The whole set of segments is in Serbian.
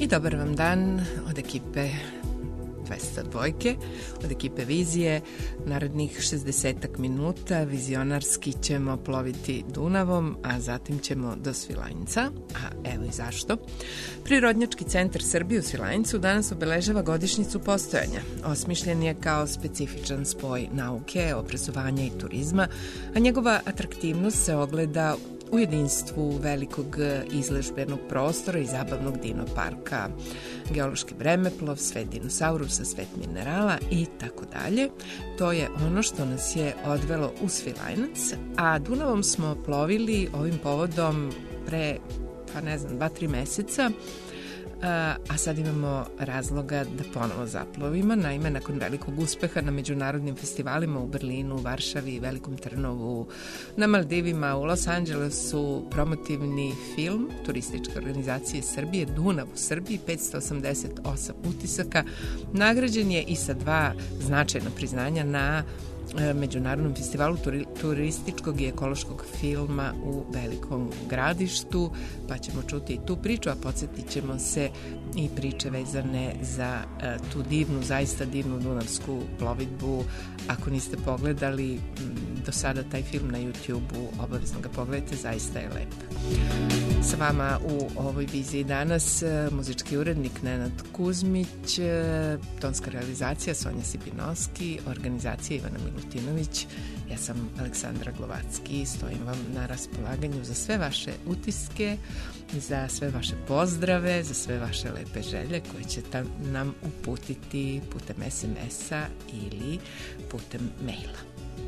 dobar vam dan od ekipe 202, od ekipe Vizije. Narednih 60 minuta vizionarski ćemo ploviti Dunavom, a zatim ćemo do Svilajnca. A evo i zašto. Prirodnjački centar Srbije u Svilajncu danas obeležava godišnjicu postojanja. Osmišljen je kao specifičan spoj nauke, obrazovanja i turizma, a njegova atraktivnost se ogleda u jedinstvu velikog izložbenog prostora i zabavnog dinoparka, geološki vremeplov, svet dinosaurusa, svet minerala i tako dalje. To je ono što nas je odvelo u Svilajnac, a Dunavom smo plovili ovim povodom pre, 2-3 meseca, a sad imamo razloga da ponovo zaplovimo. Naime, nakon velikog uspeha na međunarodnim festivalima u Berlinu, Varšavi, Velikom Trnovu, na Maldivima, u Los Angelesu, promotivni film turističke organizacije Srbije Dunav u Srbiji, 588 utisaka, nagrađen je i sa 2 značajna priznanja na Međunarodnom festivalu turističkog i ekološkog filma u Velikom Gradištu, pa ćemo čuti i tu priču, a podsjetit ćemo se i priče vezane za tu divnu, zaista divnu dunavsku plovidbu. Ako niste pogledali do sada taj film na YouTube-u, obavezno ga pogledajte, zaista je lep. Sa vama u ovoj viziji danas muzički urednik Nenad Kuzmić, tonska realizacija Sonja Sipinoski, organizacija Ivana Milutinović. Ja sam Aleksandra Glovacki, stojim vam na raspolaganju za sve vaše utiske, za sve vaše pozdrave, za sve vaše lepe želje koje ćete nam uputiti putem SMS-a ili putem maila.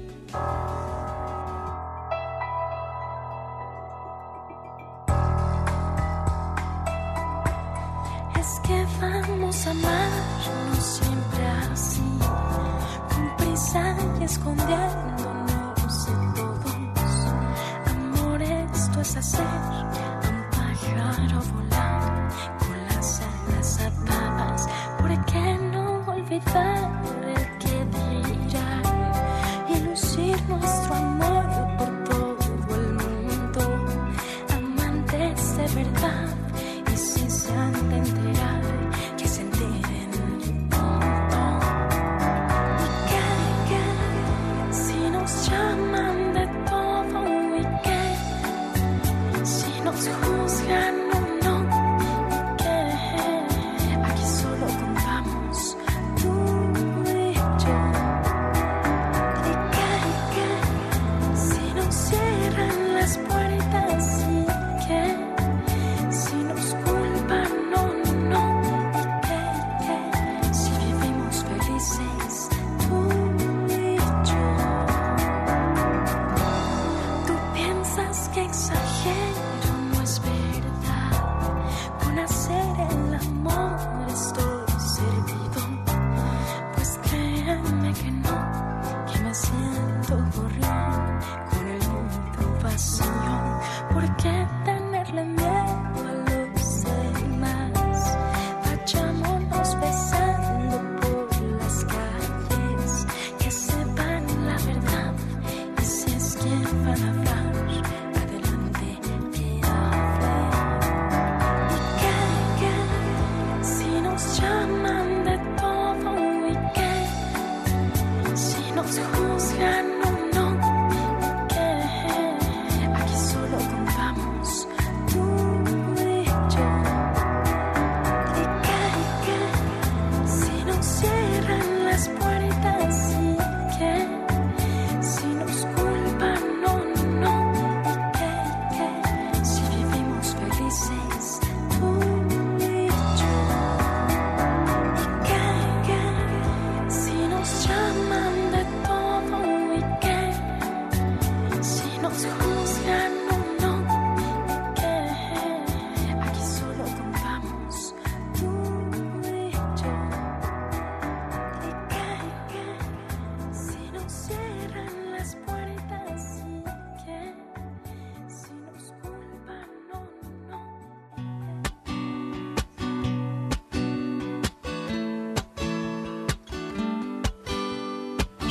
Es que vamos a amarnos siempre así, con prisa y escondiéndonos de todos. Amor, esto es hacer un pájaro volar con las alas atadas. ¿Por qué no olvidar el que dirán y lucir nuestro amor por todo el mundo? Amantes de verdad, y si se han de enterar, que se enteren pronto. Y que si nos llaman de todo, y que si nos juzgan o no, y que aquí solo contamos tú y yo. Y que si nos cierran las puertas, y que si nos culpan o no, y que si vivimos felices tú y yo. Tú piensas que exagero, no es verdad. Con hacer el amor estoy servido. Pues créanme que no, que me siento gorrión con el mundo vacío. ¿Por qué tenerle miedo a los demás? Vayámonos besando por las calles, que sepan la verdad. Y si es quien van a hablar, adelante que hable. Y que si nos llaman de todo, y que si nos juzgan o no, y que aquí solo contamos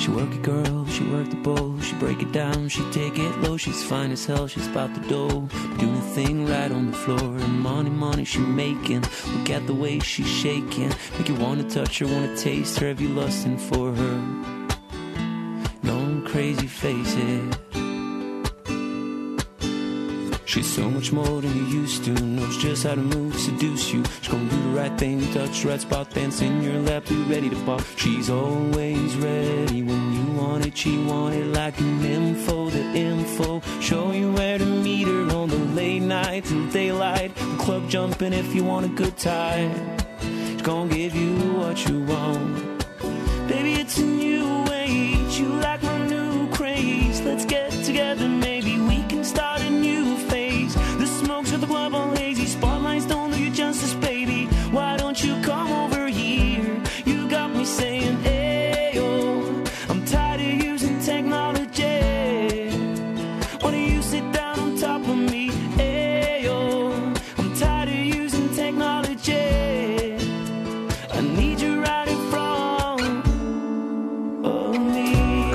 She work it, girl, she work the bowl. She break it down, she take it low. She's fine as hell, she's about the dough. Doing the thing right on the floor. And money, money she making. Look at the way she's shaking. Make you wanna touch her, wanna taste her. Have you lusting for her? Going crazy, face it. She's so much more than you used to. Knows just how to move, seduce you. She's gonna do the right thing, touch the right spot, dance in your lap, be ready to pop. She's always ready when you want it. She want it like an info, the info. Show you where to meet her on the late night till daylight. The club jumping if you want a good time. She's gonna give you what you want. Baby, it's a new age. You like my new craze. Let's get together, maybe we can start a new phase. The smoke's got the club all hazy. Spotlights don't do you justice, baby. Why don't you come over here? You got me saying, ayo. I'm tired of using technology. Why don't you sit down on top of me? Ayo. I'm tired of using technology. I need you right in front of me.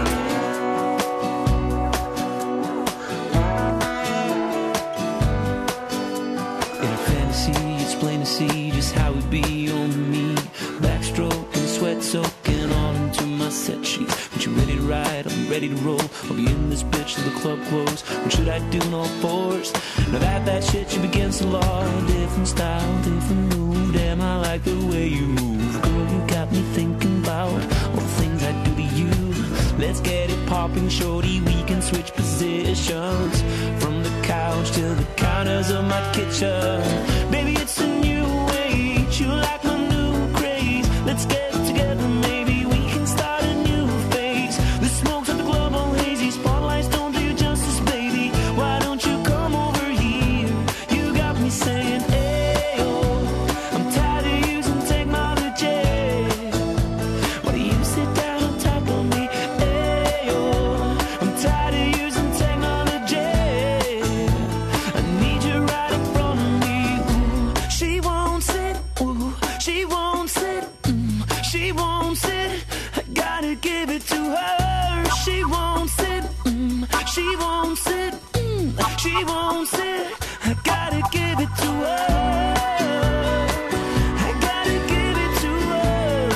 In a fantasy, it's plain to see just how it be on me. Backstroke and sweat soaking all into my set sheet. When you're ready to ride, I'm ready to roll. I'll be in this bitch till the club close. What should I do in all fours? Now that shit you begins to law. Different style, different move. Damn, I like the way you move. Girl, you got me thinking about all the things I do to you. Let's get it popping, shorty. We can switch positions from the couch to the counters of my kitchen. Baby, it's a new age. You like my new craze. Let's get together, maybe we can start a new phase. The smoke's at the club all hazy. Spotlights don't do you justice, baby. Why don't you come over here? You got me saying, ayo. I'm tired of using technology. Why do you sit down on top of me? Ayo. I'm tired of using technology. I need you right in front of me. Ooh, she won't sit. Ooh, she won't sit. She won't sit. I gotta give it to her. She won't sit. She won't sit. She won't sit. I gotta give it to her. I gotta give it to her.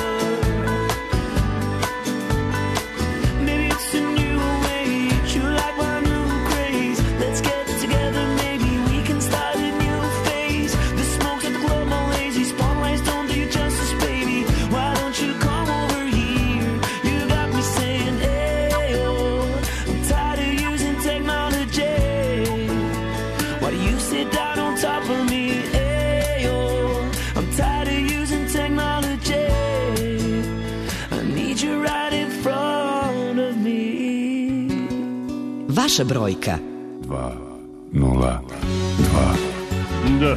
Maybe it's a new age. You like my new craze. Let's get together, maybe we can start a new phase. The smoke's at the club all lazy. Spotlights don't do you justice, baby. Why don't you come over here? You got me saying, ayo. I'm tired of using technology. Why do you sit down on top of me? Ayo. I'm tired of using technology. I need you right in front of me. Vaša brojka. 202. Da.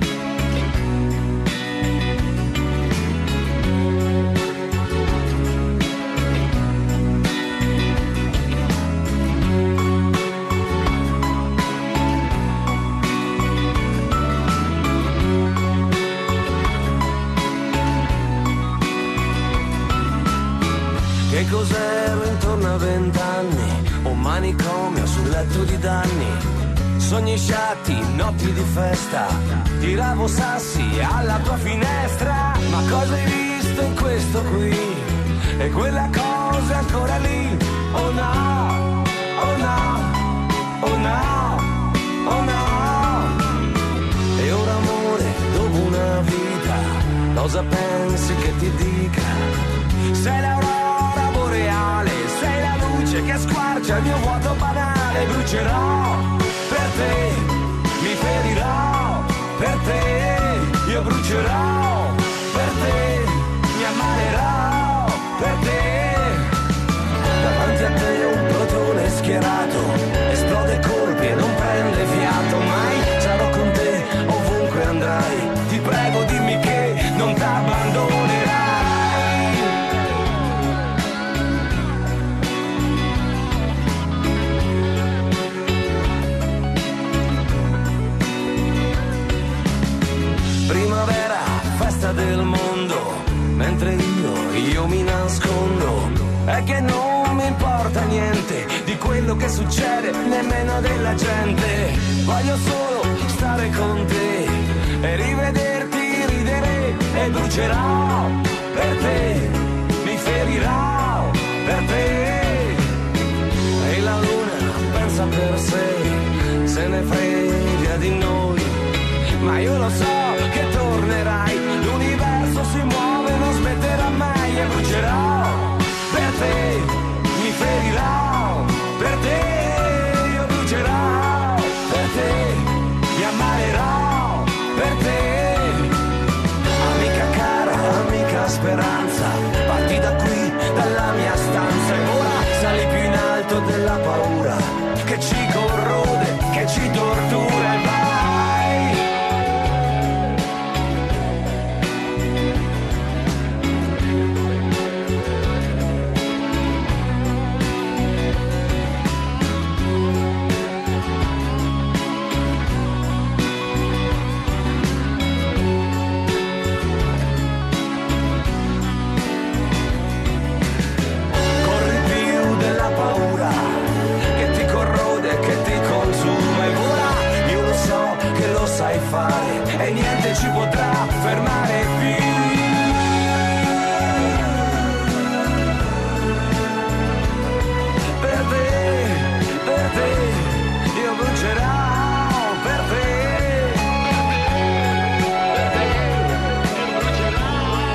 Che cos'ero intorno a 20 anni? Un manicomio sul letto di danni. Sogni sciatti, notti di festa. Tiravo sassi alla tua finestra. Ma cosa hai visto in questo qui? E quella cosa è ancora lì. Oh no, oh no, oh no, oh no. E ora amore, dopo una vita, cosa pensi che ti dica? Sei l'aurora boreale, sei la luce che squarcia il mio vuoto banale. Brucerò per te, mi ferirò per te, io brucerò per te, mi ammalerò per te. Davanti a te un plotone schierato, esplode colpi e non prende fiato. Mai sarò con te ovunque andrai, ti prego dimmi che non t'abbandonerai. Primavera, festa del mondo, mentre io mi nascondo. È che non importa niente di quello che succede, nemmeno della gente. Voglio solo stare con te e rivederti ridere, e brucerò per te, mi ferirò per te. E la luna pensa per sé, se ne frega di noi, ma io lo so che tornerai, l'universo si muove, non smetterà mai, e brucerò per te, mi ferirò per te, io brucerò per te, mi ammalerò per te. Amica cara, amica speranza, parti da qui, dalla mia stanza, e ora sali più in alto della paura che ci corrode, che ci tortura, e vai. E niente ci potrà fermare più. Per te, io brucerò per te. Per te, io brucerò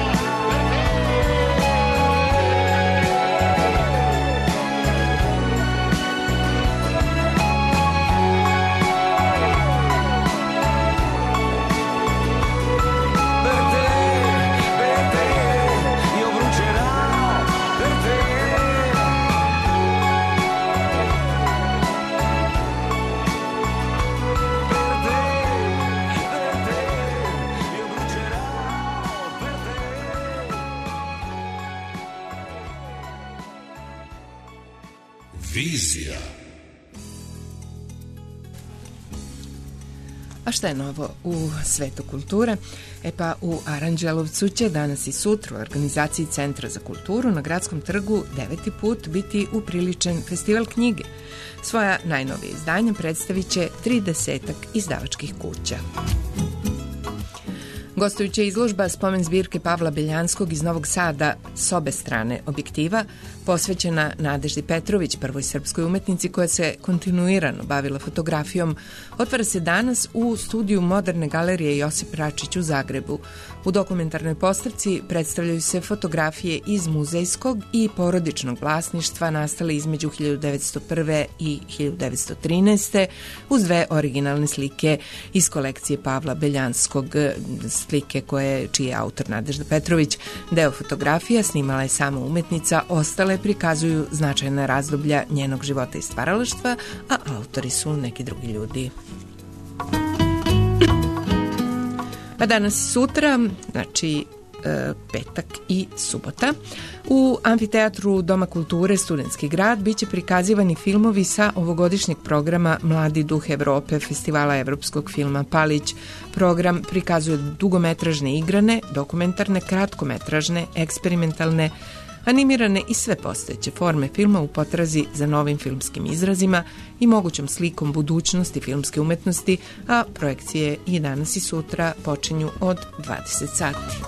Vizija. A šta je novo u svetu kulture? E pa u Aranđelovcu će danas i sutra u organizaciji Centra za kulturu na Gradskom trgu 9. put biti upriličen festival knjige. Svoja najnovije izdanja predstavit će 30 izdavačkih kuća. Gostujuća izložba spomen zbirke Pavla Beljanskog iz Novog Sada S obe strane objektiva, posvećena Nadeždi Petrović, prvoj srpskoj umetnici koja se kontinuirano bavila fotografijom, otvara se danas u studiju Moderne galerije Josip Račić u Zagrebu. U dokumentarnoj postavci predstavljaju se fotografije iz muzejskog i porodičnog vlasništva nastale između 1901. i 1913. uz dve originalne slike iz kolekcije Pavla Beljanskog, slike čiji je autor Nadežda Petrović. Deo fotografija snimala je sama umetnica, ostale prikazuju značajna razdoblja njenog života i stvaralaštva, a autori su neki drugi ljudi. A danas i sutra, znači petak i subota, u Amfiteatru Doma kulture Studentski grad biće prikazivani filmovi sa ovogodišnjeg programa Mladi duh Evrope, Festivala evropskog filma Palić. Program prikazuje dugometražne igrane, dokumentarne, kratkometražne, eksperimentalne, animirane i sve postojeće forme filma u potrazi za novim filmskim izrazima i mogućom slikom budućnosti filmske umetnosti, a projekcije i danas i sutra počinju od 20 sati.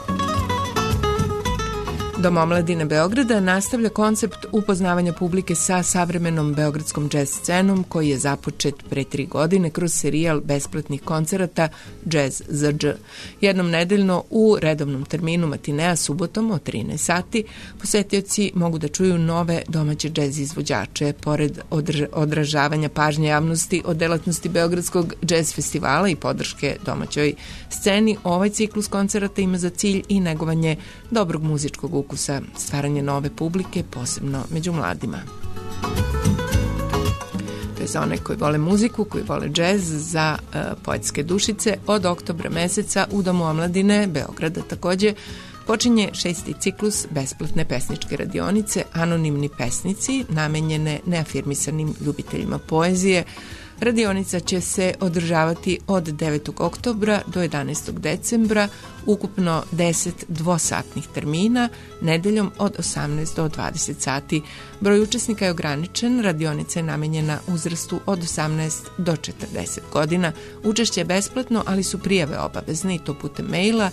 Dom omladine Beograda nastavlja koncept upoznavanja publike sa savremenom beogradskom džez scenom koji je započet pre 3 godine kroz serijal besplatnih koncerata Jazz za dž. Jednom nedeljno u redovnom terminu matinea subotom od 13 sati posetioci mogu da čuju nove domaće džez izvođače. Pored odražavanja pažnje javnosti od delatnosti Beogradskog džez festivala i podrške domaćoj sceni, ovaj ciklus koncerata ima za cilj i negovanje dobrog muzičkog ukusa, stvaranje nove publike, posebno među mladima. To je za one koji vole muziku, koji vole džez, za poetske dušice. Od oktobra meseca u Domu omladine Beograda takođe počinje 6. ciklus besplatne pesničke radionice Anonimni pesnici, namenjene neafirmisanim ljubiteljima poezije. Radionica će se održavati od 9. oktobra do 11. decembra, ukupno 10 dvosatnih termina, nedeljom od 18 do 20 sati. Broj učesnika je ograničen, radionica je namenjena uzrastu od 18 do 40 godina. Učešće je besplatno, ali su prijave obavezne i to putem maila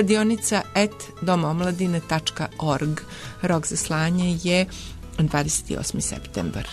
radionica@domomladine.org. Rok za slanje je 28. septembar.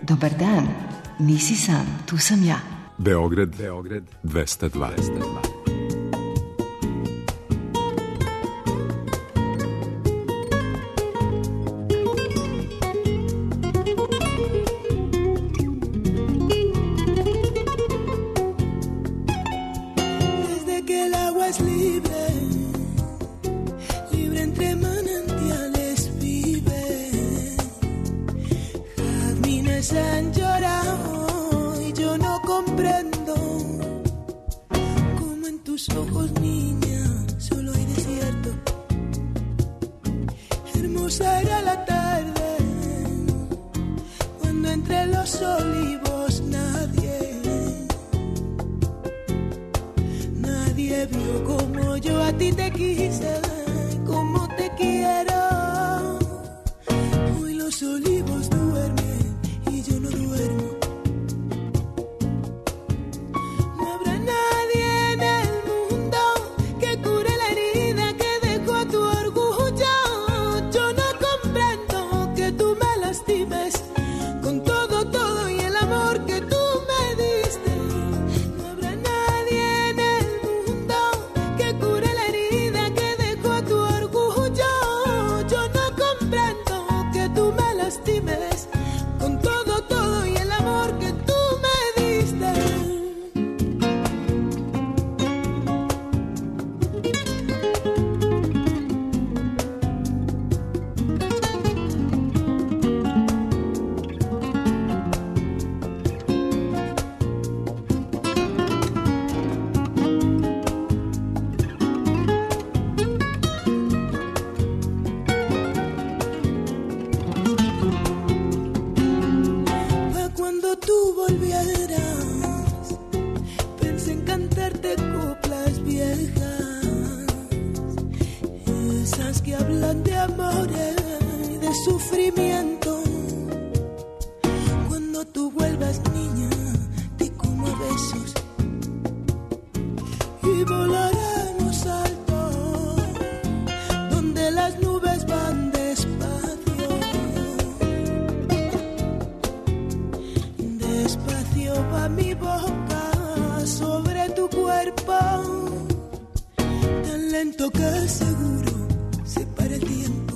Dobar dan, nisi sam, tu sam ja. Beograd 202. Han llorado y yo no comprendo cómo en tus ojos, niña, solo hay desierto. Hermosa era la tarde cuando entre los olivos nadie vio como yo a ti te quise, como te quiero. Hoy los olivos duermen y yo no duermo. No habrá nadie en el mundo que cure la herida que dejó tu orgullo. Yo no comprendo que tú me lastimes con todo y el amor que tú me diste. No habrá nadie en el mundo que cure la herida que dejó tu orgullo. Yo no comprendo que tú me lastimes con todo y el amor que tú me diste. Fue cuando tú volvieras, pensé en cantarte coplas viejas, esas que hablan de amores y de sufrimiento. Cuando tú vuelvas, niña, te como a besos y volaremos alto, donde las nubes van despacio. Despacio va mi boca sobre tu cuerpo, tan lento que seguro se para el tiempo.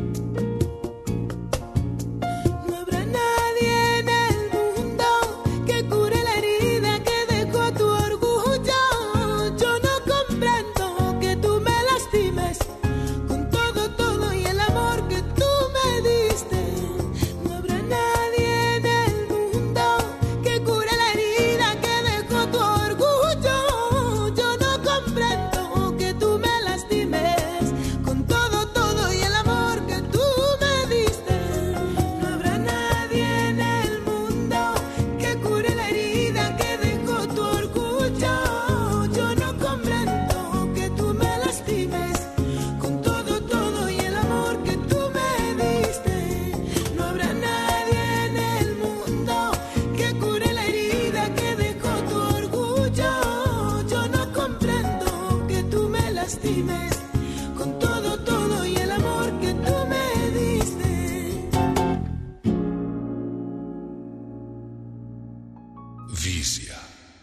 No habrá nadie en el mundo que cure la herida que dejó tu orgullo. Yo no comprendo que tú me lastimes con todo y el amor que tú me diste. No habrá nadie en el mundo que cure la herida que dejó tu orgullo. Yo no comprendo que tú me lastimes con todo y el amor que tú me diste. No habrá nadie en el mundo que cure la herida que dejó tu orgullo. Yo no comprendo que tú me lastimes con todo y el amor que tú me diste. No habrá nadie en el mundo que cure la herida que dejó tu orgullo. Yo no comprendo que tú me lastimes con todo y el amor que tú me diste. Vizija.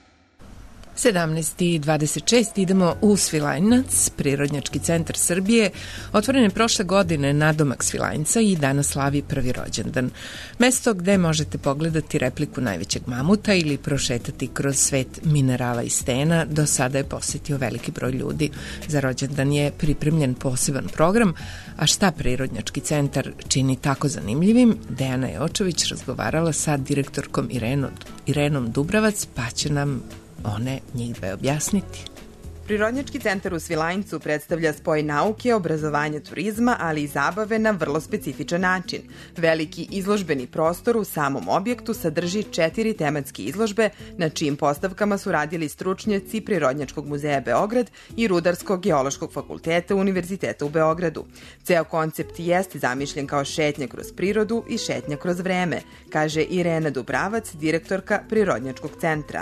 17:26 idemo u Svilajnac, Prirodnjački centar Srbije. Otvoren je prošle godine nadomak Svilajnca i danas slavi prvi rođendan. Mesto gde možete pogledati repliku najvećeg mamuta ili prošetati kroz svet minerala i stena, do sada je posetio veliki broj ljudi. Za rođendan je pripremljen poseban program, a šta Prirodnjački centar čini tako zanimljivim, Dejana Jočović razgovarala sa direktorkom Irenom Dubravac, pa će nam one njih dve objasniti. Prirodnjački centar u Svilajncu predstavlja spoj nauke, obrazovanja, turizma, ali i zabave na vrlo specifičan način. Veliki izložbeni prostor u samom objektu sadrži 4 tematske izložbe, na čijim postavkama su radili stručnjaci Prirodnjačkog muzeja Beograd i Rudarsko-geološkog fakulteta Univerziteta u Beogradu. Ceo koncept jeste zamišljen kao šetnja kroz prirodu i šetnja kroz vreme, kaže Irena Dubravac, direktorka Prirodnjačkog centra.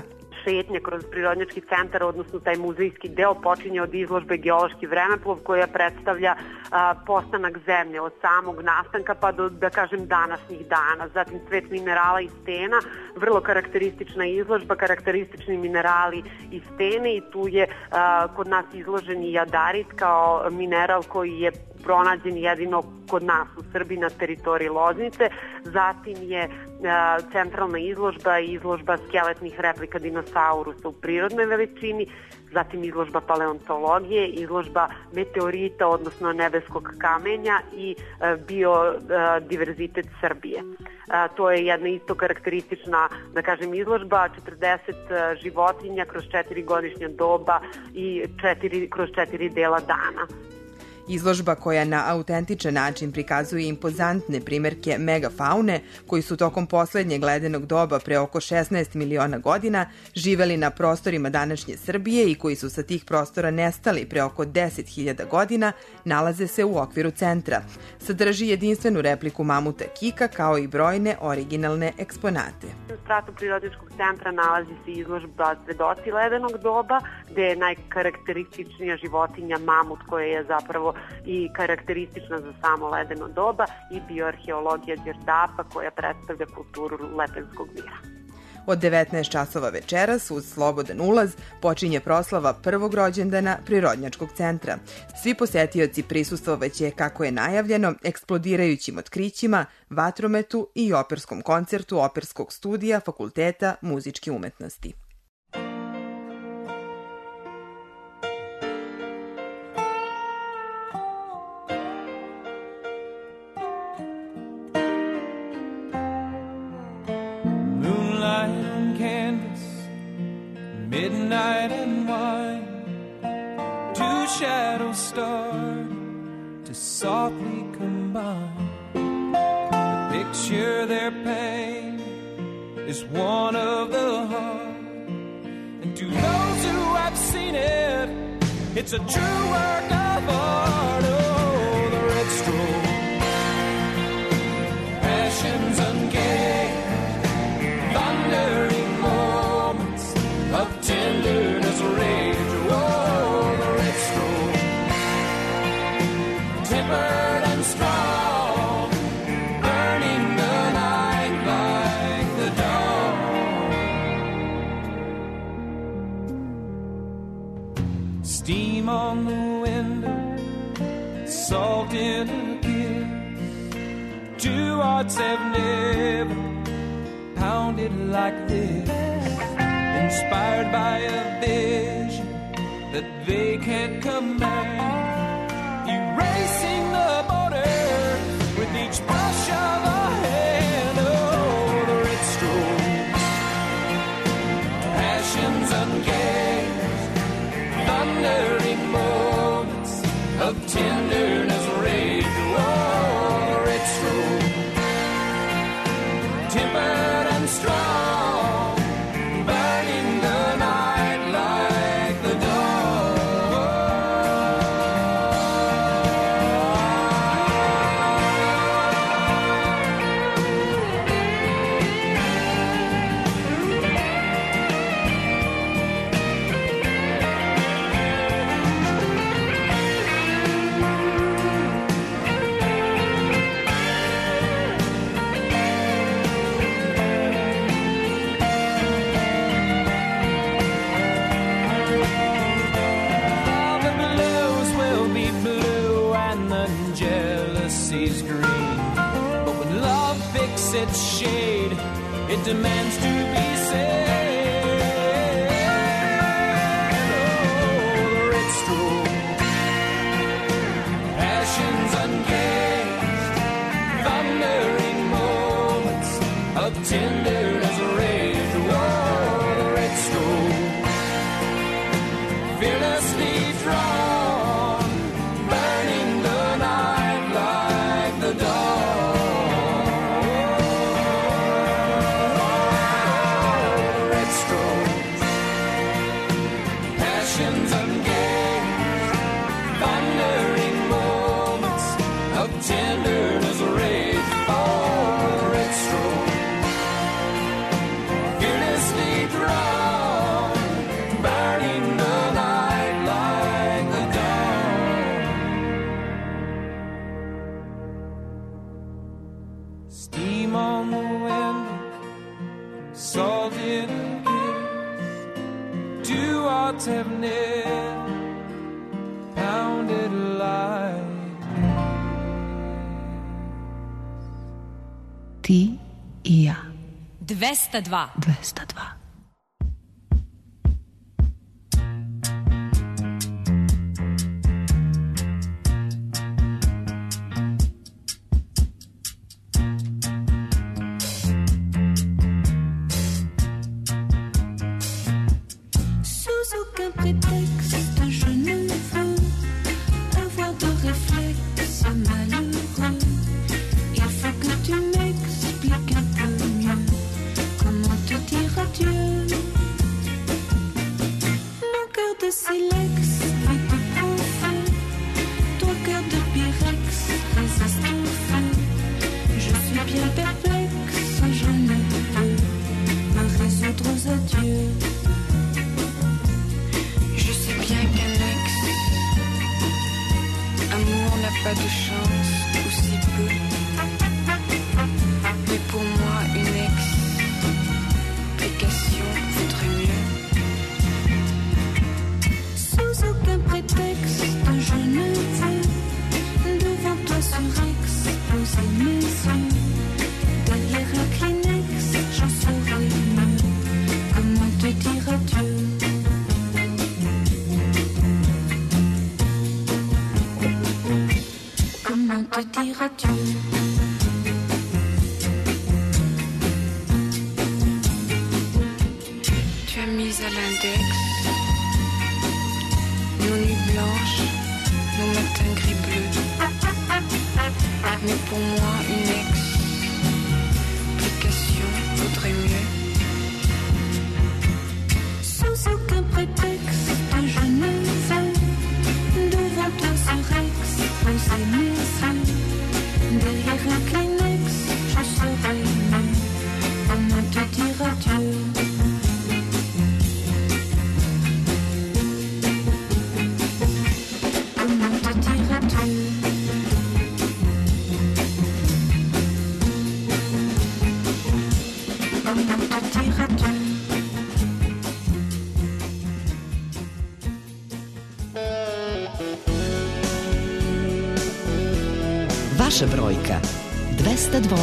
šetnja kroz prirodnjački centar, odnosno taj muzejski deo, počinje od izložbe Geološki vremeplov koja predstavlja postanak zemlje od samog nastanka pa do, da kažem, današnjih dana. Zatim svet minerala i stena, vrlo karakteristična izložba, karakteristični minerali i stene, i tu je kod nas izložen i jadarit kao mineral koji je pronađen jedino kod nas u Srbiji na teritoriji Loznice. Zatim je centralna izložba skeletnih replika dinosaurusa u prirodnoj veličini, zatim izložba paleontologije, izložba meteorita, odnosno nebeskog kamenja i biodiverzitet Srbije. To je jedna isto karakteristična, da kažem, izložba, 40 životinja kroz 4 godišnja doba i kroz 4 dela dana. Izložba koja na autentičan način prikazuje impozantne primerke megafaune koji su tokom poslednjeg ledenog doba pre oko 16 miliona godina živeli na prostorima današnje Srbije i koji su sa tih prostora nestali pre oko 10.000 godina, nalaze se u okviru centra. Sadrži jedinstvenu repliku mamuta Kika kao i brojne originalne eksponate. U spratu Prirodnjačkog centra nalazi se izložba Svedoci ledenog doba, gde je najkarakterističnija životinja mamut koja je zapravo i karakteristična za samo ledeno doba, i bioarheologija Đerdapa koja predstavlja kulturu lepenskog mira. Od 19 časova večeras uz slobodan ulaz počinje proslava prvog rođendana Prirodnjačkog centra. Svi posetioci prisustvovaće, kako je najavljeno, eksplodirajućim otkrićima, vatrometu i operskom koncertu Operskog studija Fakulteta muzičke umetnosti. Midnight and wine, two shadows start to softly combine. The picture their pain is one of the heart, and to those who have seen it, it's a true work of art. Oh, the red stroll, passions ungaged, thundering moments of tenderness rage. Oh, the red stroll, tempered and strong, burning the night like the dawn. Steam on the window, salt in a kiss. Two hearts have never pounded like this, inspired by a vision that they can't command, erasing the border with each brush of a hand. Oh, the red strokes, passions ungaged, thundering moments of tenderness rage. Oh, the red strokes, tempered and strong, burning the night like the its shade, it demands to be saved. Oh, the red stroll, passions ungaged, thundering moments of tenderness rage. Oh, the red stroll, fearlessly drawn, burning the night like the dawn. Tenderness rage. Oh, the red stroll, hearts have knit, pounded like Ti i ja. 202. 202. Vaša brojka 202.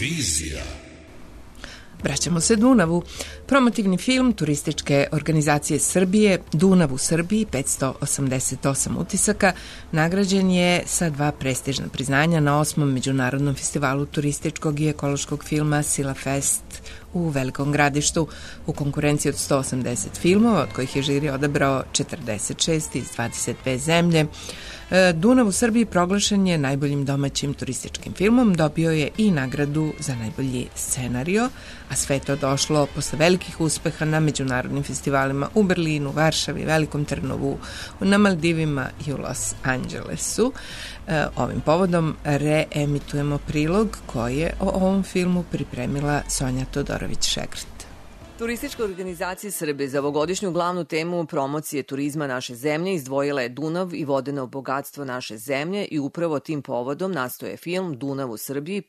Vizija. Vraćamo se Dunavu. Promotivni film turističke organizacije Srbije Dunav u Srbiji 588 utisaka nagrađen je sa 2 prestižna priznanja na 8. Međunarodnom festivalu turističkog i ekološkog filma Silafest u Velikom Gradištu u konkurenciji od 180 filmova, od kojih je žiri odabrao 46 iz 22 zemlje. Dunav u Srbiji proglašen je najboljim domaćim turističkim filmom, dobio je i nagradu za najbolji scenario, a sve to došlo posle velikih uspeha na međunarodnim festivalima u Berlinu, Varšavi, Velikom Trnovu, na Maldivima i u Los Angelesu. Ovim povodom reemitujemo prilog koji je o ovom filmu pripremila Sonja Todorović-Šegrt. Turistička organizacija Srbije za ovogodišnju glavnu temu promocije turizma naše zemlje izdvojila je Dunav i vodeno bogatstvo naše zemlje i upravo tim povodom nastoje film Dunav u Srbiji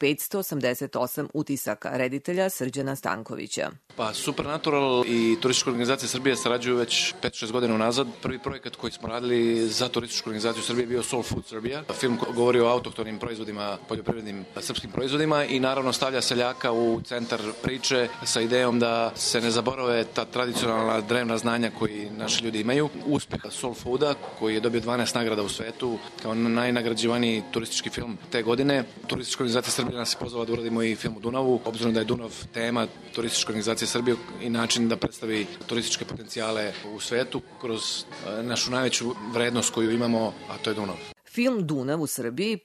588 utisaka reditelja Srđana Stankovića. Pa Supernatural i Turistička organizacija Srbije sarađuju već 5-6 godina unazad. Prvi projekat koji smo radili za Turističku organizaciju Srbije bio Soul Food Srbija. Film govori o autohtonim proizvodima, poljoprivrednim srpskim proizvodima i naravno stavlja seljaka u centar priče sa idejom da se ne zaborave ta tradicionalna drevna znanja koji naši ljudi imaju. Uspeh Soul Fooda koji je dobio 12 nagrada u svetu kao najnagrađivaniji turistički film te godine. Turistička organizacija Srbije nas je pozvala da uradimo i film u Dunavu, obzirom da je Dunav tema Turističke organizacije Srbije i način da predstavi turističke potencijale u svetu kroz našu najveću vrednost koju imamo, a to je Dunav. Film Dunav u Srbiji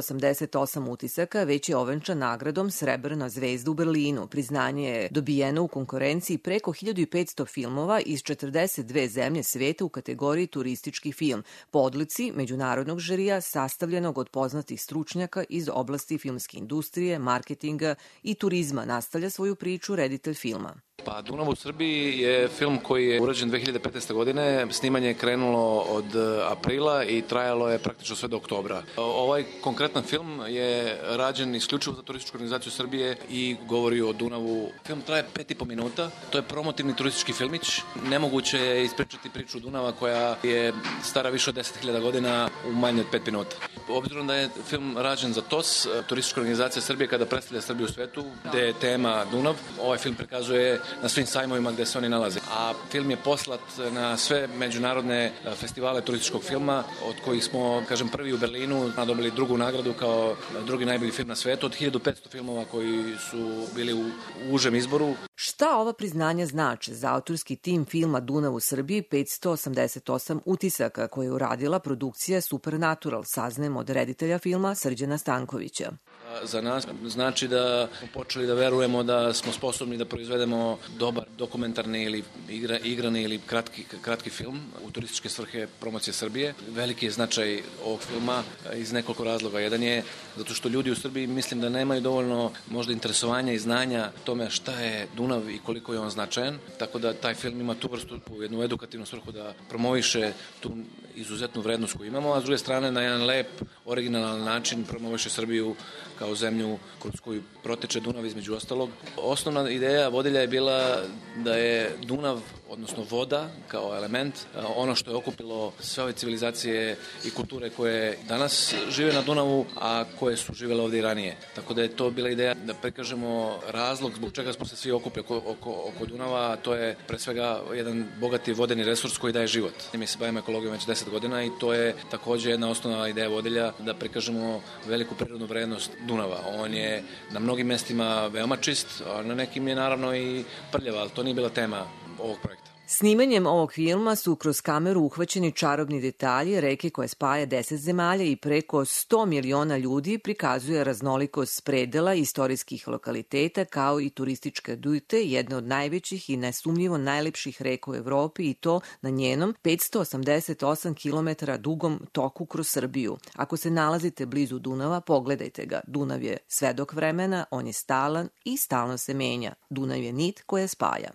588 utisaka već je ovenčan nagradom Srebrna zvezda u Berlinu. Priznanje je dobijeno u konkurenciji preko 1500 filmova iz 42 zemlje sveta u kategoriji turistički film, po odlici međunarodnog žirija sastavljenog od poznatih stručnjaka iz oblasti filmske industrije, marketinga i turizma, nastavlja svoju priču reditelj filma. Pa Dunav u Srbiji je film koji je urađen 2015. godine. Snimanje je krenulo od aprila i trajalo je praktično sve do oktobra. Ovaj konkretan film je rađen isključivo za Turističku organizaciju Srbije i govori o Dunavu. Film traje 5,5 minuta. To je promotivni turistički filmić. Nemoguće je ispričati priču Dunava koja je stara više od 10.000 godina u manje od 5 minuta. Obzirom da je film rađen za TOS, Turistička organizacija Srbije kada predstavlja Srbiju u svetu, gde je tema Dunav, ovaj film prikazuje na svim sajmovima gde se oni nalaze. A film je poslat na sve međunarodne festivale turističkog filma, od kojih smo, prvi u Berlinu, dobili drugu nagradu kao drugi najbolji film na svetu, od 1500 filmova koji su bili u užem izboru. Šta ova priznanja znače za autorski tim filma Dunav u Srbiji 588 utisaka koje je uradila produkcija Supernatural, saznajemo od reditelja filma Srđana Stankovića. Za nas znači da smo počeli da verujemo da smo sposobni da proizvedemo dobar dokumentarni ili igrani ili kratki film u turističke svrhe promocije Srbije. Veliki je značaj ovog filma iz nekoliko razloga. Jedan je zato što ljudi u Srbiji mislim da nemaju dovoljno možda interesovanja i znanja tome šta je Dunav i koliko je on značajan, tako da taj film ima tu vrstu u jednu edukativnu svrhu da promoviše tu izuzetnu vrednost koju imamo, a s druge strane na jedan lep, originalan način promoviše Srbiju kao zemlju kroz koju proteče Dunav između ostalog. Osnovna ideja vodilja je bila da je Dunav, odnosno voda kao element, ono što je okupilo sve ove civilizacije i kulture koje danas žive na Dunavu, a koje su živele ovdje i ranije. Tako da je to bila ideja da prikažemo razlog zbog čega smo se svi okupili oko Dunava, a to je pre svega jedan bogati vodeni resurs koji daje život. Mi se bavimo ekologijom već 10 godina i to je takođe jedna osnovna ideja vodilja da prikažemo veliku prirodnu vrednost Dunava. On je na mnogim mestima veoma čist, a na nekim je naravno i prljav, ali to nije bila tema ovog projekta. Snimanjem ovog filma su kroz kameru uhvaćeni čarobni detalji reke koja spaja 10 zemalja i preko 100 miliona ljudi prikazuje raznolikost predela istorijskih lokaliteta kao i turističke dute, jedne od najvećih i nesumnjivo najlepših reka u Evropi i to na njenom 588 km dugom toku kroz Srbiju. Ako se nalazite blizu Dunava, pogledajte ga. Dunav je svedok vremena, on je stalan i stalno se menja. Dunav je nit koja spaja.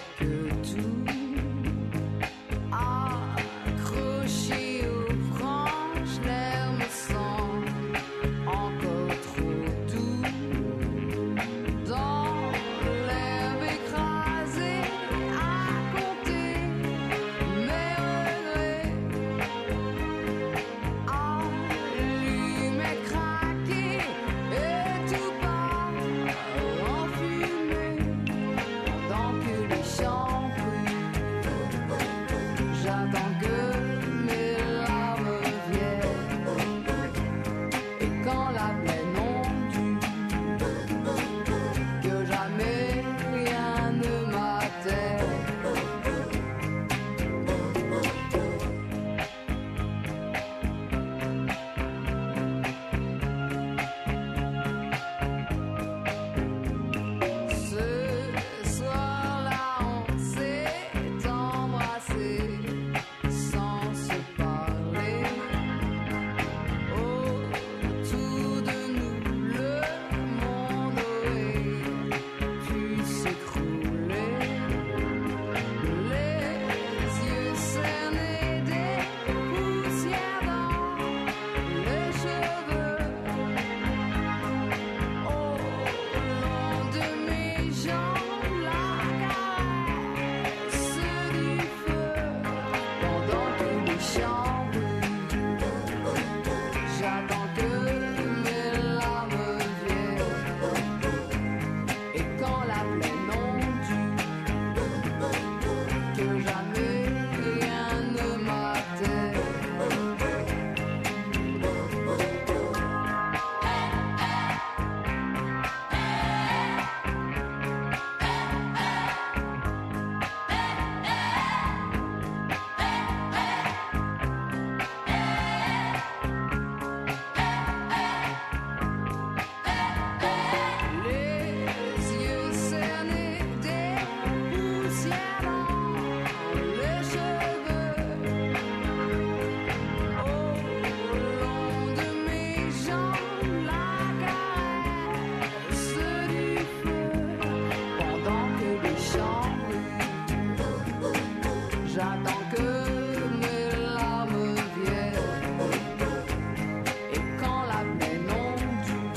Accroché au printemps. Et quand la plaine ondule, que jamais rien ne m'atteint. J'attends que mes larmes viennent. Et quand la plaine ondule,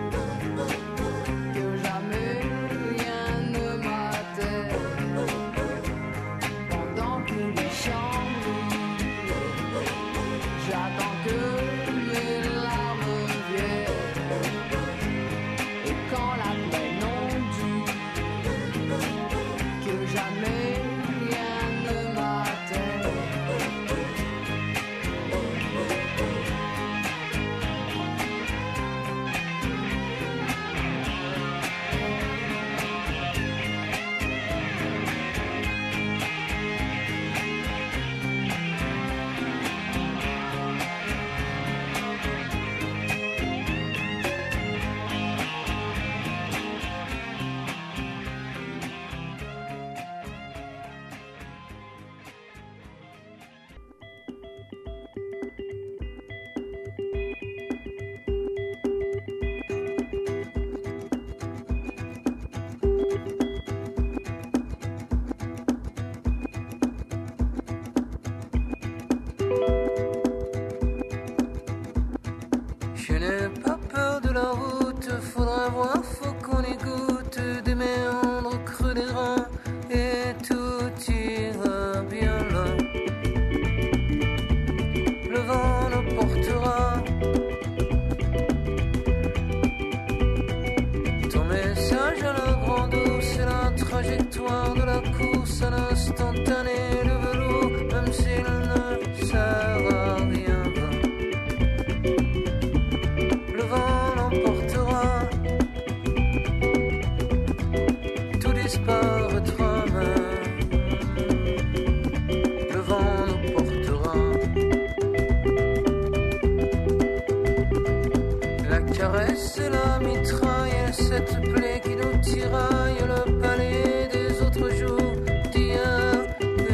que jamais rien ne m'atteigne. Pendant que les champs brûlent, j'attends que mes larmes viennent. Et quand la plaine ondule, que jamais rien ne m'atteint. Je n'ai pas peur de la route, faudra voir, faut qu'on écoute des méandres creux des reins et tout ira bien là. Le vent nous portera. Ton message à la grande eau, c'est la trajectoire de la course à l'instantané. Le velours, même s'il ne sert à rien. Le vent l'emportera, tout disparaîtra même. Le vent nous portera. La caresse et la mitraille, et cette plaie qui nous tiraille le palais des autres jours d'hier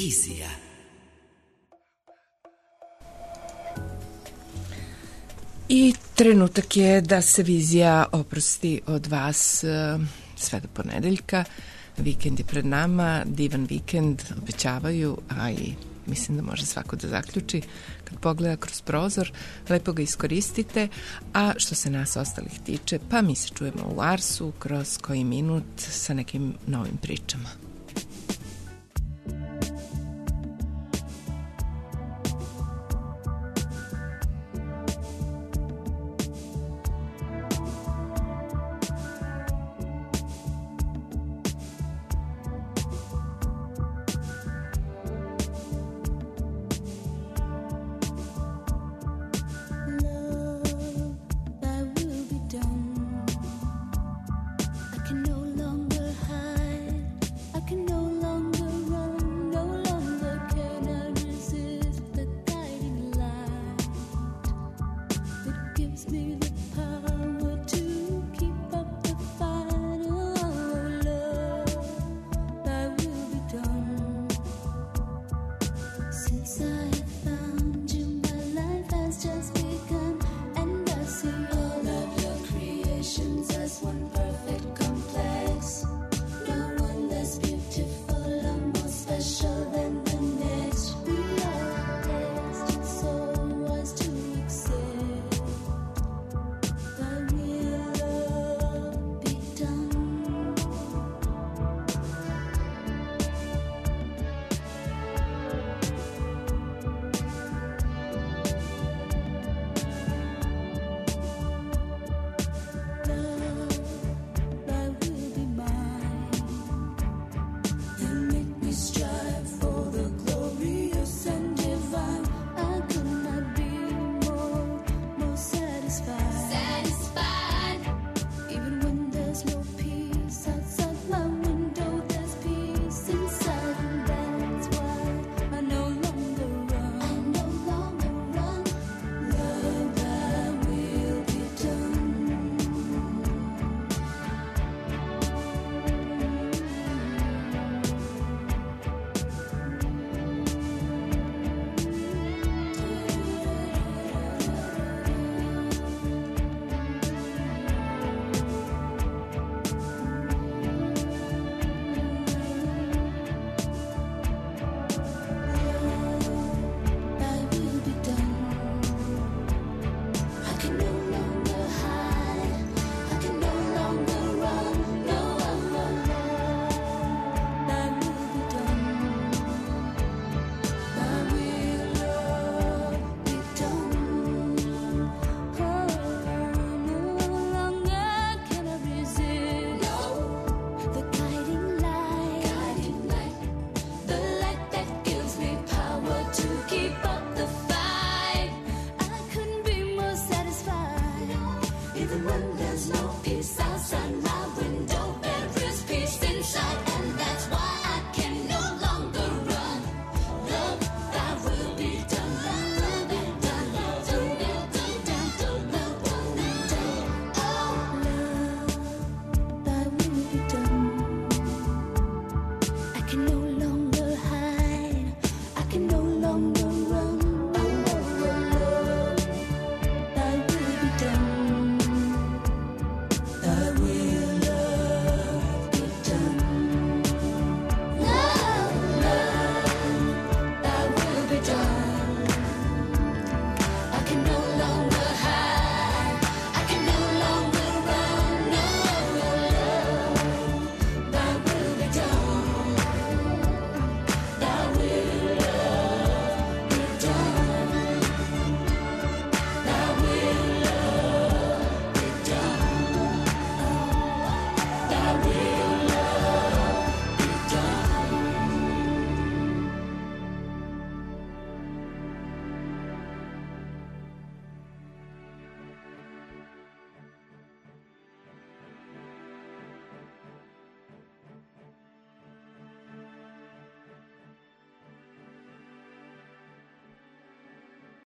Vizija. I trenutak je da se Vizija oprosti od vas sve do ponedeljka. Vikend je pred nama, divan vikend obećavaju, a i mislim da može svako da zaključi kad pogleda kroz prozor. Lepo ga iskoristite, a što se nas ostalih tiče, pa mi se čujemo u Arsu kroz koji minut sa nekim novim pričama.